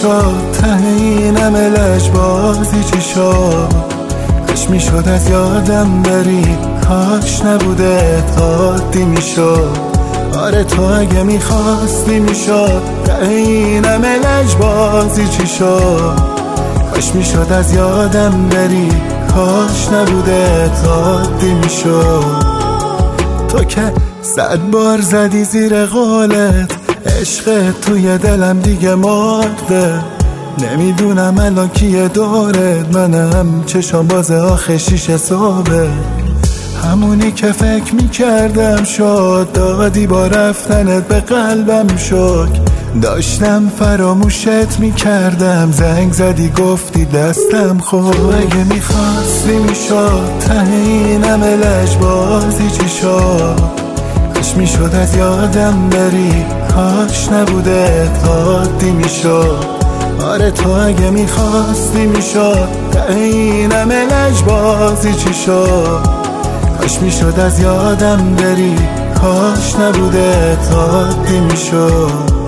میشد ته اینم لجبازی چی شد؟ کاش میشد از یادم بری، کاش نبوده عادی میشد. آره تو اگه میخواستی میشد ته اینم لجبازی چی شد؟ کاش میشد از یادم بری، کاش نبوده عادی میشد. تو که 100 بار زدی زیر قولت، عشقت توی دلم دیگه مرده. نمیدونم الان کیه دورت، منم چشام باز آخه 6 صبح. همونی که فکر میکردم شد، دادی با رفتنت به قلبم شک. داشتم فراموشت میکردم، زنگ زدی گفتی دستم خود. تو اگه میخواستی میشد ته اینم لجبازی چی شد؟ کاش میشد از یادم بری، کاش نبوده عادی میشد. آره تو اگه میخواستی میشد ته اینم لجبازی چی شد؟ کاش میشد از یادم بری، کاش نبوده عادی میشد.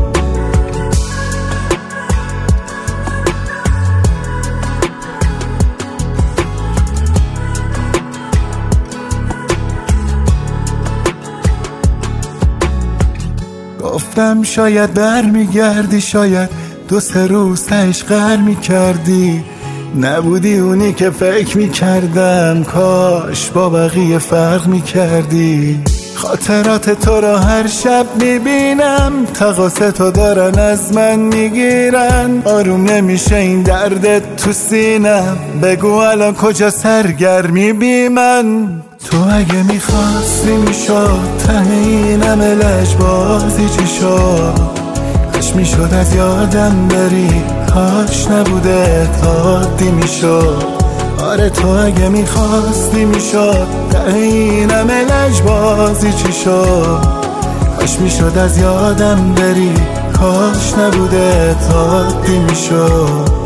گفتم شاید برمیگردی، شاید 2-3 روز تهش غر میکردی. نبودی اونی که فکر میکردم، کاش با بقیه فرق میکردی. خاطرات تو را هر شب میبینم، تقاصتو دارن از من میگیرن. آروم نمیشه این دردت تو سینم، بگو الان کجا سرگرمی بی من. تو اگه میخواستی میشد ته اینم لجبازی چی شد؟ کاش میشد از یادم بری، کاش نبوده عادی میشد. آره تو اگه میخواستی میشد ته اینم لجبازی چی شد؟ کاش میشد از یادم بری، کاش نبوده عادی میشد.